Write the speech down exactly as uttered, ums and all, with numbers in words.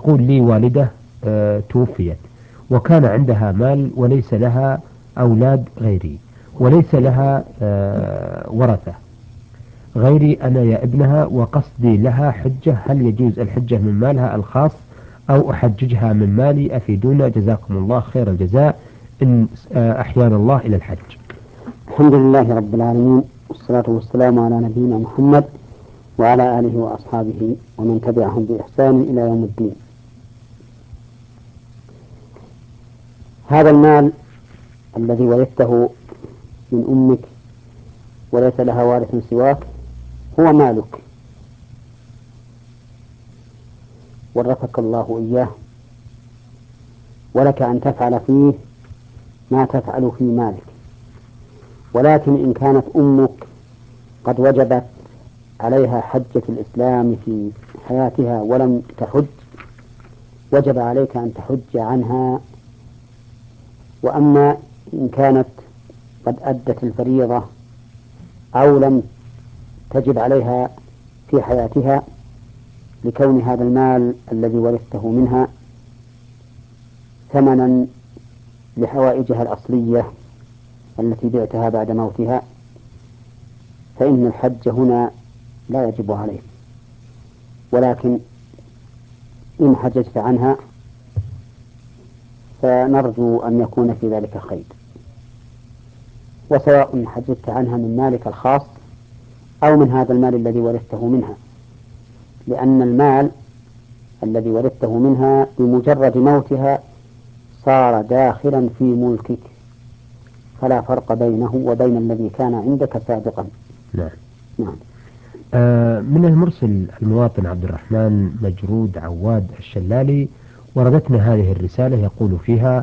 تقول لي والدة آه، توفيت وكان عندها مال وليس لها أولاد غيري وليس لها آه، ورثة غيري أنا يا ابنها، وقصدي لها حجة، هل يجوز الحجة من مالها الخاص أو أحججها من مالي؟ أفيدونا جزاكم الله خير الجزاء إن آه، أحيانا الله إلى الحج. الحمد لله رب العالمين، والصلاة والسلام على نبينا محمد وعلى آله وأصحابه ومن تبعهم بإحسان إلى يوم الدين. هذا المال الذي ورثته من أمك وليس لها وارث سواك هو مالك، ورثك الله إياه، ولك أن تفعل فيه ما تفعل في مالك. ولكن إن كانت أمك قد وجبت عليها حجة الإسلام في حياتها ولم تحج، وجب عليك أن تحج عنها. وأما إن كانت قد أدت الفريضة أو لم تجب عليها في حياتها لكون هذا المال الذي ورثته منها ثمنا لحوائجها الأصلية التي بعتها بعد موتها، فإن الحج هنا لا يجب عليك. ولكن إن حججت عنها فنرجو أن يكون في ذلك خير. وسواء حججت عنها من مالك الخاص أو من هذا المال الذي ورثته منها، لأن المال الذي ورثته منها بمجرد موتها صار داخلا في ملكك، فلا فرق بينه وبين الذي كان عندك سابقا. نعم. نعم. آه من المرسل المواطن عبد الرحمن مجرود عواد الشلالي، وردتنا هذه الرسالة يقول فيها: